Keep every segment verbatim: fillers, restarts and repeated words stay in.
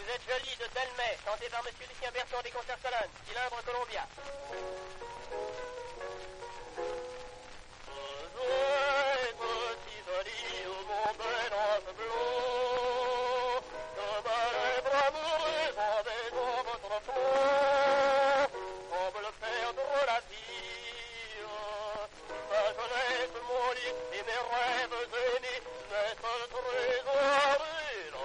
Vous êtes jolie de Delmay, chantée par Monsieur Lucien Berton des Concerts Colonnes, cylindre Columbia. Vous êtes si jolie au mon bel ange bleu, que ma lèvre amoureuse en baisant votre front, semble perdre la vie. Ma jeunesse, mon lit et mes rêves aimés naissent un trésor énorme.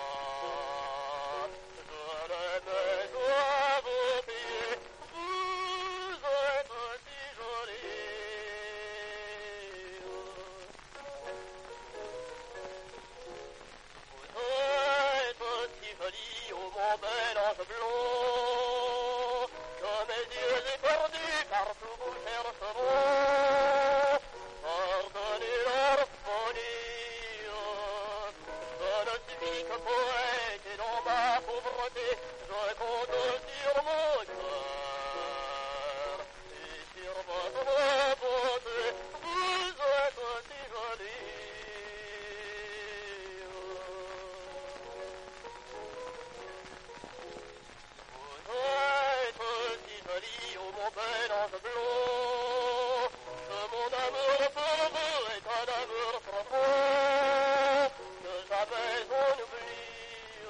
Mon bel ange blond, que mes yeux éperdus partout vous chercheront. Pardonnez leur folie, je ne suis que poète et dans ma pauvreté, je compte sur mon cœur et sur votre beauté. Vous êtes si jolie. Mon bel ange blond, que mon amour pour vous est un amour profond, que jamais on oublie.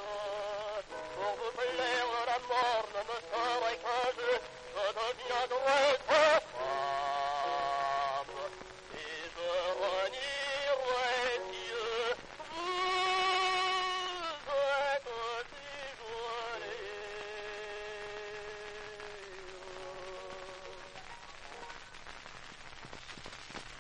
Pour vous plaire, la mort ne me serait qu'un jeu, je deviendrai trop